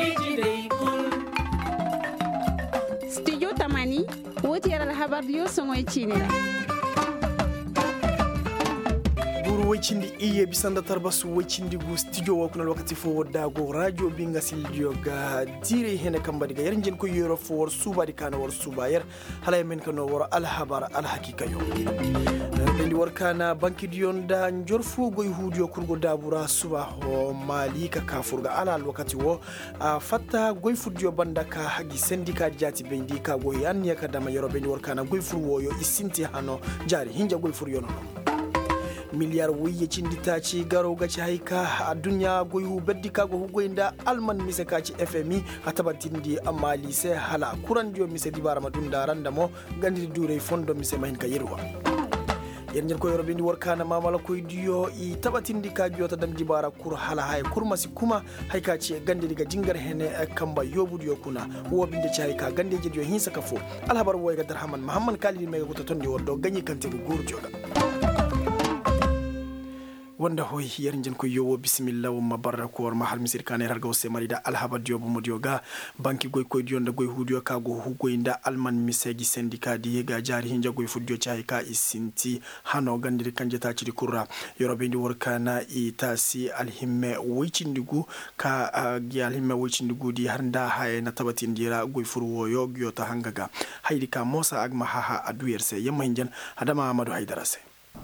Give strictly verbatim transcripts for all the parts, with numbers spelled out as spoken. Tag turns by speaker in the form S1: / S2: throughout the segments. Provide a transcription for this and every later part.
S1: studio tamani woti yara habar yo songo chinira
S2: guru wacindi iye bisanda tarbasu wacindi gu studio wa kuna wakati fo dago radio binga sildio ga dire hene kambadi ga yarinjin ko yoro fo suba di kana war suba yar hala men kano war al habar al hakika yo bendi war kana banki dion da njorfu goy hudio kurgo dabura suba ho malika kafurga ala al wakati wo fatta goy fudio banda ka hagi sendika jati bendi ka goy an ya kadama yoro bendi war kana goy furwo yo isinti hano jari hinja goy furyo no miliyar wuye cindi taci garo gaci haika a duniya goyu beddi kago hugoinda alman mise kaci F M I atabatindi amali se hala kuran dio mise dibara madunda randamo gandi dure fondo mise mahin kayirwa yenjel ko yoro bindi workana mamala koy dio i tabatindi kajo ta dam dibara kur hala hay kurmasi kuma haika ci gandi diga jingar hene kamba yobudu yokuna wo binde ci haika gandi je dio hinsa kafo alhabar wo ga darhaman muhammad kalidi mega ko tondi wordo ganyi kante gurjoga wanda hoy yarinjin ko yowo bismillah wa mabaraka war mahal misir kaner har gawse marida alhaba diobo modioga banki goy koy dionda goy hudio kago hugoinda alman misegi syndicat di ga jari hinja goy fudio chay ka isinti hano gandiri kanje ta ci kurra yorobe ndi workana i tasi alhimme wichindigu ka gi alhimme wichindigu di harnda hay na tabatin dira goy furwo yo gyota hangaga haydi ka mosa agma haha aduyerse yamma hinjan hadama amadu haydarase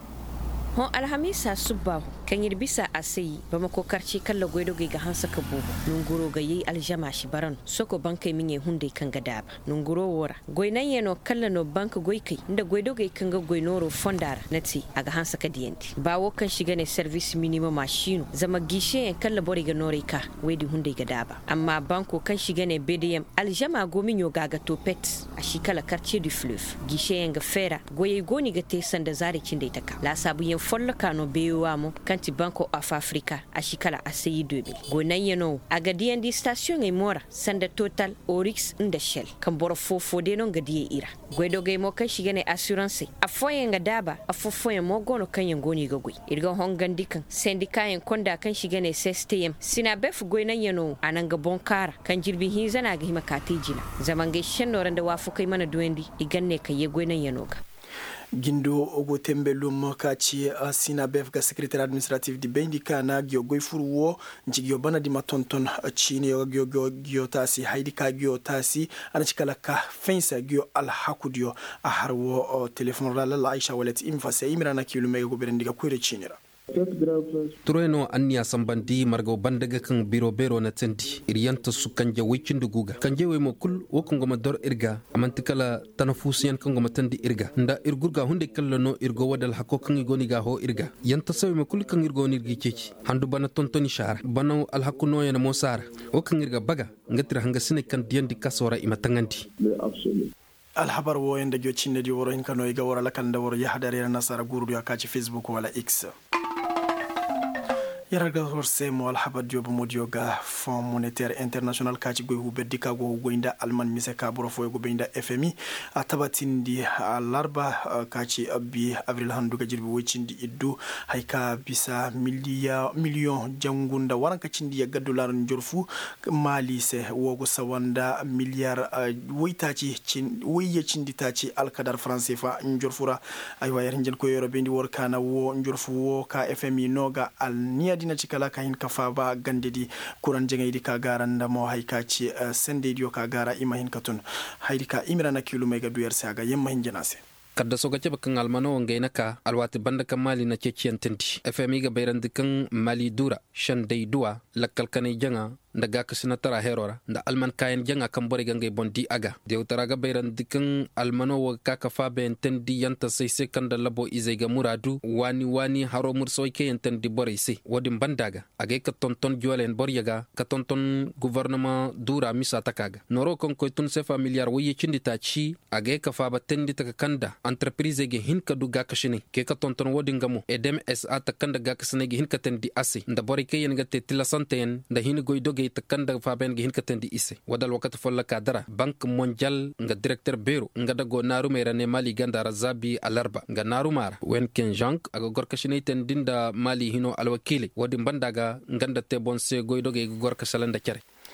S3: hon alhamisa subahu kan yirbisa asai ba mako karci kalla goido ga hansa ka bobo nunguro ga yi aljama shi baran soko bankai minye hunde kan ga daba nunguro wora goinan yeno kalla no banka goikai inda goido ga kan ga goinoro fondara nati aga hansa ka diyanti bawo kan shiga ne service minimum machine zama gishe kalla bori ga norika wedi hunde ga daba amma banko kan shiga ne B D M aljama gominyo ga ga topet a shi kala quartier du fleuve gishe ga fera goye goni ga te sanda zare kin dai taka la sabu yen folla kano bewa mo kanti banko of africa a shikala a sayi dobe gonan yano a gadiyan di station ai mora sanda total orix inda shell kan boro fofo de non gadiye ira goido gai mo kan shiga ne assurance a foyen ga daba a fofoyen mo gono kan yan goni ga goi irga hongan dikan sendikayen konda kan shiga ne S T M sina bef gonan yano anan ga bonkara kan jirbi hinzana ga himakati jina zaman ga shenno da wafu kai mana duwendi iganne kai gonan yano ka
S2: gindo ogo tembelum kaci sina bef ga secrétaire administratif di bendika na gyo goy furwo njigyo bana di matonton chine yo gyo gyo gyo tasi haidi ka gyo tasi ana chikala ka fensa gyo al hakudio a harwo telephone rala la aisha walati imfase imrana kilume go berendiga kwere chinera
S4: Tureno anniya sambandi margo bandaga kan biro biro na tenti iriyanta su kanje wikin duguga kanje we mo kul wo kan goma dor irga amantikala tanafusiyan kan goma tandi irga nda irgurga hunde kallano irgo wadal hako kan igoni ga ho irga yanta sawi mo kul kan irgo nirgi ceci handu bana tontoni shara bana al hakuno yana mo sara wo kan irga baga ngatira hanga sine kan diyandi kasora imatanganti
S2: alhabar wo yanda gyo cinne di woro hin kano iga wora lakanda woro yahdare na nasara guru ya kaci Facebook wala X yaraga horse mo alhabar diobo modioga Fonds monétaire international kaci goy hubbe dika go goinda alman mise ka boro fo go beinda F M I atabatindi larba kaci abi avril handuga jirbi wocindi iddu hayka bisa miliya million jangunda waranka cindi ya gaddolar njorfu mali se wogo sawanda milliard woytaci cin woyye cindi taci alkadar français fa njorfura ay wayar njen ko yoro bendi workana wo njorfu wo ka F M I noga al niya dina cikala kahin kafa ba gandedi kuran jengaydi ka garanda mo haykaci sende dio ka gara imahin katun haydika imirana kilo mega duyer saga yemma hin janase
S4: kadda soga ceba kan almano ngaina ka alwati banda kan mali na ceciyan tenti F M I ga bayran dikan mali dura shan dai duwa lakkal kanai janga daga kasina tara herora da alman kayan janga kan bore gangai bondi aga de utara ga bayran dikan almano wa kaka fa be entendi yanta sai sai kan da labo izai ga muradu wani wani haro murso ke entendi bore sai wadin bandaga aga ka tonton jolen bor yaga ka tonton gouvernement dura misa takaga noro kon ko tun se familiar wi cindi ta ci aga ka fa ba tendi ta kanda entreprise ge hin ka duga ka shine ke ka tonton wadin gamu edem sa ta kanda ga ka sene ge hin ka tendi ase da bore ke yen ga te tilasanten da hin goido ge takanda faben gi hinkatendi isse wadal wakati folla kadara bank mondial nga directeur bureau nga dago naru mera ne mali ganda razabi alarba nga naru mara wen ken jank aga gorka shiniten dinda mali hino alwakili wadi bandaga nganda te bonse goidoge gorka salanda kere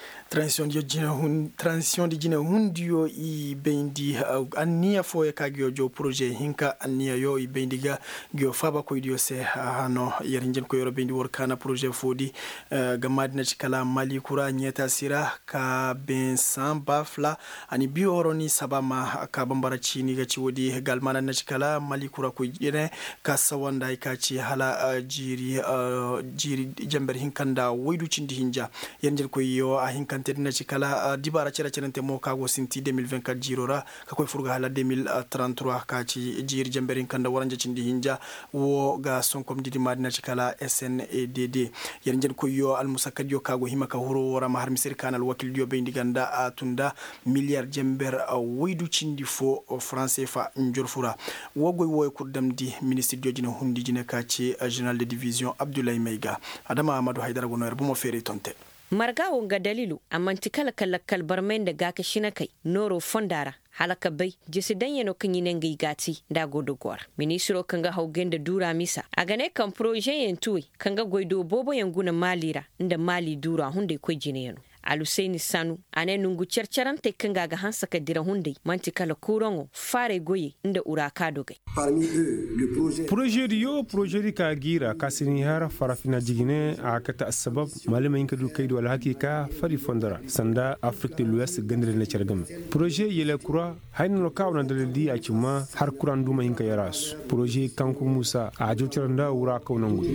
S2: transition di jina hun transition di jina hundiyo i bendi uh, anniya fo e kagyo jo projet hinka anniya yo i bendiga gyo faba ko idio se hano uh, yarinjen ko yoro bendi wor kana projet fodi uh, gamadi na cikala mali kura nyeta sira ka ben samba fla ani bioro ni sabama ka bambara chini ga ci wodi galmana na cikala mali kura ko yene ka sawanda ka ci hala uh, jiri uh, jiri jamber hinkanda waydu cindi hinja yarinjen ko yo a hinkante na cikala uh, dibara cera cerante mo kago sinti deux mille vingt-quatre jirora ka koy furga hala deux mille trente-trois ka ci jiri jamber hinkanda waranja cindi hinja wo ga sonkom didi madina cikala S N E D D yarinjen ko yo al musakad yo kago himaka huro wara mahar misir kanal wakil dio be ndiganda a tunda milliard jember a waydu cindi fo français fa njorfura wogoy woy kurdam di ministre dio jina hundi jina ka ci general de division Abdoulaye Meiga adama Amadou Haidara gono er bumo fere tonte
S3: marga wonga dalilu amanti kala kala kalbar men da gaka shina kai noro fondara halaka bai jisi dan yano kan yinen gai gati da godo gwar ministro kanga haugen da dura misa a gane kan projet yen tuwi kanga goido bobo yanguna malira inda mali dura hunde ko jine yano alusaini sanu ane nungu cerceran te kanga ga hansa ka dira hunde manti kala kurongo fare goye inda uraka dogai
S5: parmi eux le projet
S6: projet yo projet ka gira kasini hara farafina jigine a kata sabab malama inka du kaido wala hakika fari fondara sanda afrique de l'ouest gandire le cergam projet yele kura hayno no kawna daldi a cima har kuran duma inka yaras projet kanku musa a jotiranda uraka wonangu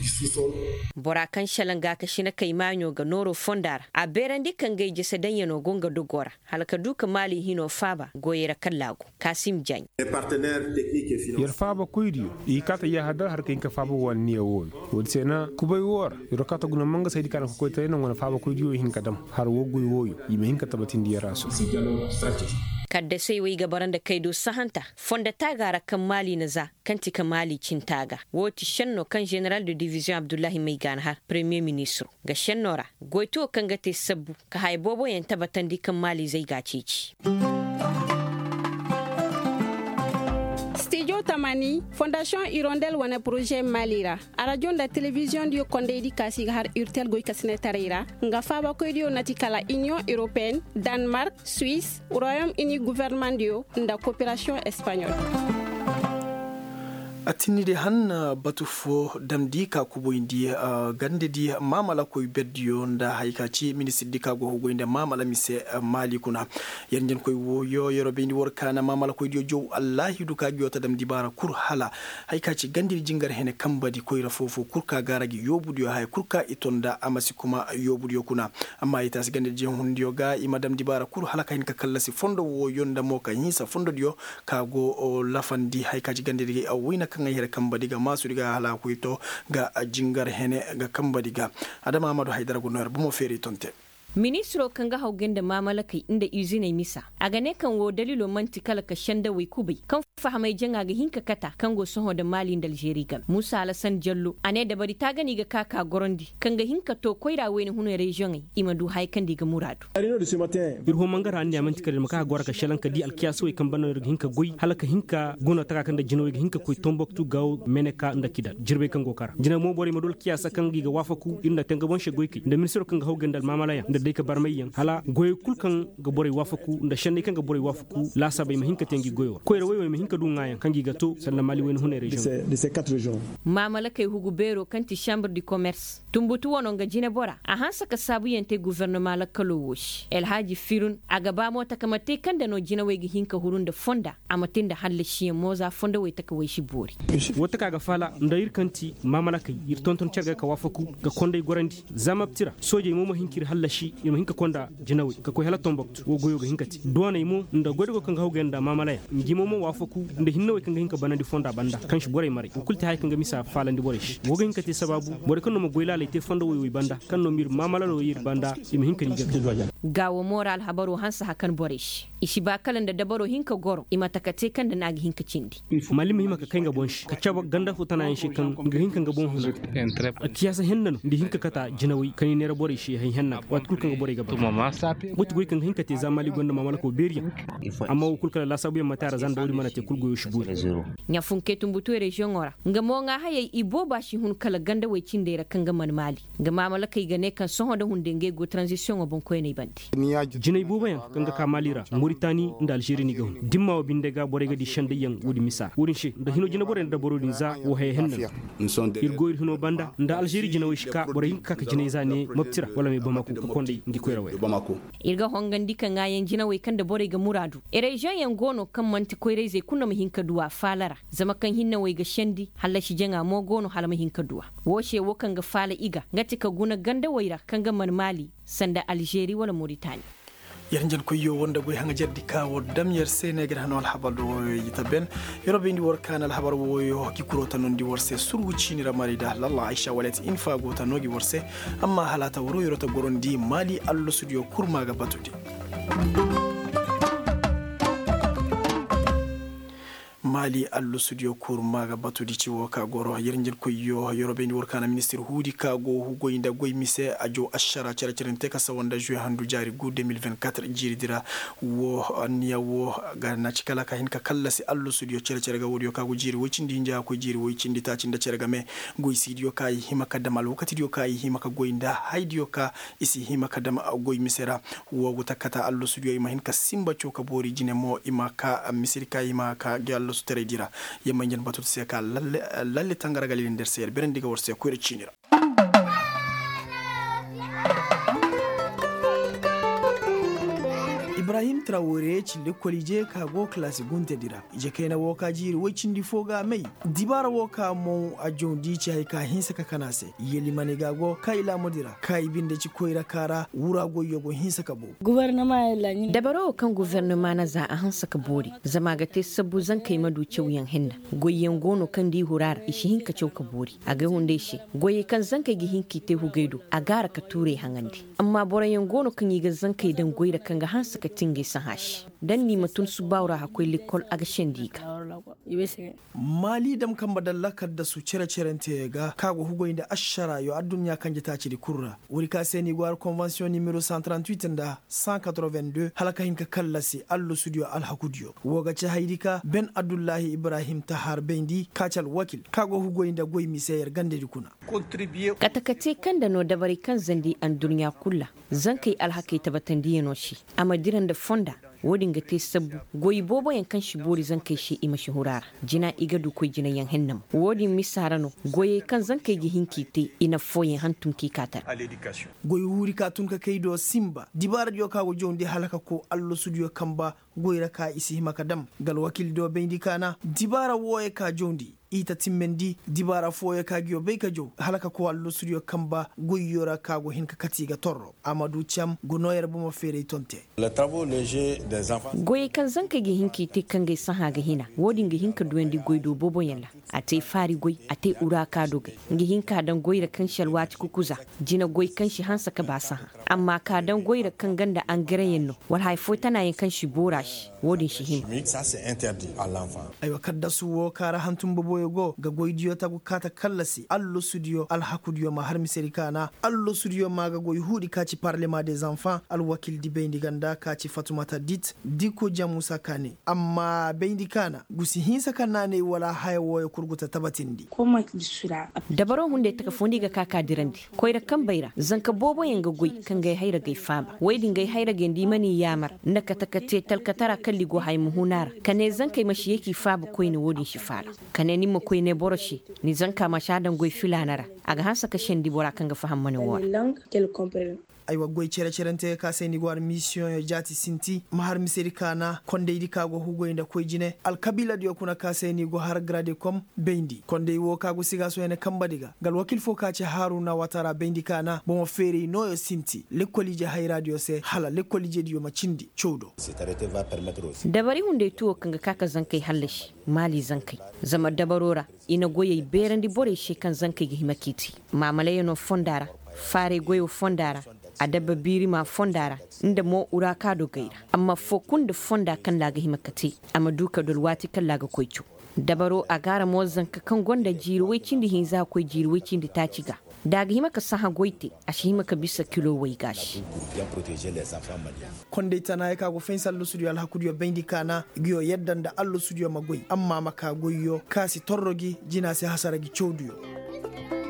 S3: bora kan shalanga ka shina kai manyo ga noro fondara a berandi kan gaije sadan yano gonga dogora halaka duka mali hino faba goyera kallago kasim jan
S5: les partenaires techniques et financiers
S6: yar faba koydiyo i kata ya hadar har kinka faba wonni won wodsena kubay wor yoro kata guna manga saydi kan ko tayno ngona faba koydiyo hinka dam har wogoy woyo yime hinka tabatin di yaraso
S3: kadda sai wai gabaran da kaido sahanta fonda tagara kan mali na za kan tika mali cin taga woti shanno kan general de division Abdoulaye Meiga har premier ministre ga shannora goito kan ga te sabbu ka haibobo yan tabatan di kan mali zai gace ci
S1: Studio Tamani, Fondation Hirondelle wana projet Malira. A radio da télévision dio konde di kasi har urtel goy kasine tarira. Nga faba ko dio natikala Union Européenne, Danemark, Suisse, Royaume-Uni gouvernement dio nda coopération espagnole.
S2: atinide han batu fo damdi ka kuboyndi uh, gande di mamala koy beddiyo nda haykaci ministre di ka go goynde mamala mise uh, mali kuna yerjen koy wo yo yoro bendi wor kana mamala koy dio jow wallahi du ka jota damdi bara kur hala haykaci gande jingar hene kambadi koy rafofo kur ka garagi yobudiyo hay kur ka itonda amasi kuma yobudiyo kuna amma itas gande je hundiyo ga ima damdi bara kur hala kayin ka kallasi fondo wo yonda mo ka hisa fondo dio ka go uh, lafandi haykaci gande di uh, wina kan hira kambadi ga masu diga hala kuito ga jingar hene ga kambadi ga adama Amadou Haidara gono bumo feri tonte
S3: ministro kanga haugen da mamalakai inda izine misa a gane kan wo dalilo mantikala ka shanda wai kubai kan fahamai janga ga hinka kata kan go soho da malin da Algeria gal Musa Alasan Jallo ane da bari ta gani ga kaka gorondi kan ga hinka to koira wani hunu region ai imadu hay kan diga muradu
S7: birho mangara ande mantikala maka gora ka shalan ka di alkiyaso kan banar hinka goy halaka hinka gona ta kan da jino ga hinka koy tomboktu gaw meneka nda kida jirbe kan go kara jina mo bori madul kiyasa kan giga wafaku inda tanga bon shegoy ki da ministro kan ga haugen dal mamalaya dai ka barmayan hala goy kulkan ga bore wafaku da shanne kan ga bore wafaku la sabai mahinka tengi goyo ko rewe we mahinka du ngayan kan giga to sanna mali wen hune region
S5: de ces quatre régions
S3: mamala kay hugu bero kanti chambre du commerce tumbutu wono ga jine bora a hansa ka sabu yente gouvernement la kalowosh el haji firun aga ba mota kamate kan da no jina we ga hinka hurun da fonda amatin da halle shi moza fonda we ta kawai shi bori
S7: wata kaga fala ndayir kanti mamala kay yir tonton cerga ka wafaku ga konday gorandi zamaptira soje mo mo hinkir halle shi yima hinka konda jinawi ka ko hela tomboktu wo goyo ga hinkati duwana imo nda godo kan hawgenda mamalaya ngimo mo wafaku nda hinnawe kan hinka banandi fonda banda kan shi bore mare kulti hay kan ga misa falandi bore shi wo ga hinkati sababu bore kan no mo goyla le te fonda wo banda kan no mir mamala ro yir banda yima hinka ni ga
S3: gawo moral habaro hansa hakan boresh ishi ba kalan da dabaro hinka goro ima takate kan da nagi hinka cindi
S7: malim hima ka kainga bonshi ka caba ganda futana yin shi kan ga hinka ga bon huzo a kiyasa hennan di hinka kata jinawi kan ne rabore shi hin henna wat kulkan ga bore ga ba mutu goy kan hinka te zamali gonda mamala ko beriya amma kulkan la sabu yamma tara zan dawri mana te kulgo yo shubu
S3: nya funke tumbutu region ora nga mo nga haye ibo ba shi hun kala ganda wai cinde ra kan ga man mali ga mamala kai ga ne kan son da hunde nge go transition obon ko ne bandi
S7: jinay buba yan kan ga kamalira Mauritanie nda Algeria ni gawon dimma o binde ga bore ga di shande yan wudi misa wurin shi da hino jina bore da boro din za wo hay henna irgo ir hino banda nda Algeria jina wi shika bore yin kaka jina za ne mabtira wala me bamako ko konde ngi koyra way
S3: bamako irga hongandi kan ga yan jina wi kan da bore ga muradu ere jan yan gono kan manti koyre zai kunna mu hinka duwa falara zama kan hinna wai ga shandi halla shi janga mo gono hala mu hinka duwa woshe wo kan ga fala iga ngati ka guna ganda waira kan ga man mali sanda Algeria wala Mauritania
S2: yarnjan ko yo wonda goy hanga jardi kawo damyer senegal hano al habado yitaben yorobe ndi wor kana al habar woyo kikuro tanon di worse surwuci ni ramarida lalla aisha walet infa go tanogi worse amma halata woro yorota gorondi mali allo studio kurma ga batudi mali allo studio kurma ga batudi ci woka goro yerngel ko yo yorobe ni workana ministre hudi ka go hugo inda goy mise ajo ashara cara cerente ka sawanda juin handu jari gu deux mille vingt-quatre jiri dira wo aniya wo ga na cikala ka hin ka kallasi allo studio cara cara ga wodi ka go jiri wocindi nja ko jiri wocindi ta cinda cara ga me goy studio kai hima ka damal wakati dio kai hima ka goyinda haydio ka isi hima ka dama goy misera wo go takata allo studio ima hin ka simba choka bori jine mo ima ka misiri kai ima ka gallo tere dira yemma ngen batut se ka lalle lalle tangara galil nder ser beren diga worse ko rechinira Ibrahim Traoré ci l'école je ka go classe gunte dira je kayna woka jiri wocindi foga mai dibara woka mo a jondi ci hay ka hinsa ka kanase yeli maniga go kai la modira kai binde ci koira kara wura go yogo hinsa ka bo
S8: gouvernement la ni
S3: dabaro kan gouvernement na za a hansa ka bori zama ga te sabu zan kai madu cewyan hinna goyen gono kan di hurar ishi hinka cew ka bori aga hunde shi goye kan zan kai gi hinki te hugaido a gara ka ture hangandi amma borayen gono kan yi ga zan kai dan goira kan ga hansa ka tinge sahash dan ni matun su bawra hakoi likol aga shendika
S2: mali dam kan badallakar da su cire cirente ga kago hugo inda ashara yo adunya kan jita ci di kurra wuri ka seni gwar convention numero cent trente-huit da cent quatre-vingt-deux halaka hinka kallasi allo studio al hakudio woga ci haidika ben abdullahi ibrahim tahar bendi kacal wakil kago hugo inda goy misayar gande dikuna
S3: katakate kan da no dabari kan zandi an dunya kulla zan kai alhakai tabatan diyano shi amadiran da fonda wodin ga te sabu goyi bobo yan kan shi bori zan kai shi ima shahurara jina iga du koy jina yan hennam wodin misarano goyi kan zan kai gi hinki te ina foyen hantum ki katar
S2: goyi wuri ka tun ka kai do simba dibara jo ka go jondi halaka ko allo studio kamba goyi raka isi makadam gal wakil do bendi kana dibara woye ka jondi ita timmendi dibara foye ka giyo be ka jo halaka ko allo studio kamba goyora ka go hinka katiga torro amadou cham go noyer buma fere tonte
S5: les travaux légers des enfants
S3: goyi kan zanka gi hinki te kan ga saha ga hina wodin ga hinka duwendi goydo bobo yalla ate fari goy ate ura ka doga gi hinka dan goyra kan shalwati kukuza jina goy kan shi hansa ka ba saha amma ka dan goyra kan ganda an gare yenno wal haifo tana yin kan shi borashi wodin shi him
S5: ça c'est interdit à l'enfant
S2: aywa kadda su wo kara hantum bobo go ga goydiyo ta kata kallasi allo studio al hakudiyo ma har miseri kana allo studio ma ga goy hudi kaci parlement des enfants al wakil di bendi ganda kaci fatumata dit diko jamusa kane amma bendi kana gusi hinsa kana ne wala hayawo ya kurguta tabatindi
S8: koma bisura
S3: dabaron hunde ta kafundi ga kaka dirandi koy da kan baira zanka bobo yanga goy kan ga haira ga faba wai dinga haira ga ndi mani yamar naka takate talkatara kalli go hay muhunar kane zanka mashi yake faba koy ne wodin shi fara kane ni koy ne boroshi ni zanka mashadan goy filanara aga hansa ka shendi bora kan ga faham mani wa
S2: aywa goy cere cerente ka seni gwar mission yo jati sinti mahar miseri kana konde idi kago hugo inda koy jine al kabila dio kuna ka seni go har grade kom bendi konde wo kago siga so ene kambadiga gal wakil fo ka ci haruna watara bendi kana bon feri no yo sinti lekoli je hay radio se hala lekoli je dio macindi chodo
S5: cet arrêté va permettre aussi
S3: dabari hunde tuwo kanga kaka zankai hallashi mali zankai zama dabarora ina goye berandi bore she kan zankai gi himakiti mamalaye no fondara fare goyo fondara a dabba biri ma fondara inda mo ura ka do gaira amma fokun da fonda kan laga himakati amma duka dolwati kan laga koicho dabaro a gara mo zanka kan gonda jiruwai da hin za koi jiruwai da ta ciga daga himaka saha goite a shi himaka bisa kilo wai gashi
S2: konde tana ya kago fen sallu studio al hakudiyo bendi kana giyo yaddan da allo studio magoi amma maka goyo kasi torrogi jina sai hasaragi chowduyo